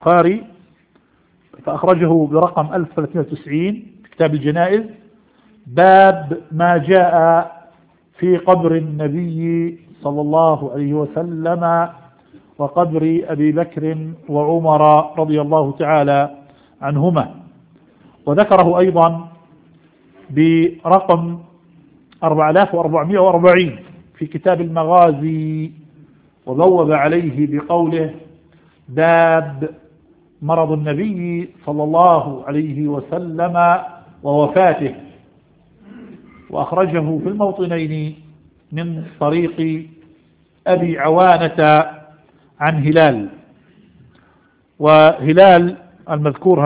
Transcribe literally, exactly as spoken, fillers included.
البخاري فأخرجه برقم ألف وثلاثمائة وتسعين في كتاب الجنائز، باب ما جاء في قبر النبي صلى الله عليه وسلم وقبر أبي بكر وعمر رضي الله تعالى عنهما. وذكره أيضا برقم أربعة آلاف وأربعمائة وأربعين في كتاب المغازي، وبوب عليه بقوله: باب مرض النبي صلى الله عليه وسلم ووفاته. وأخرجه في الموطنين من طريق أبي عوانة عن هلال، وهلال المذكور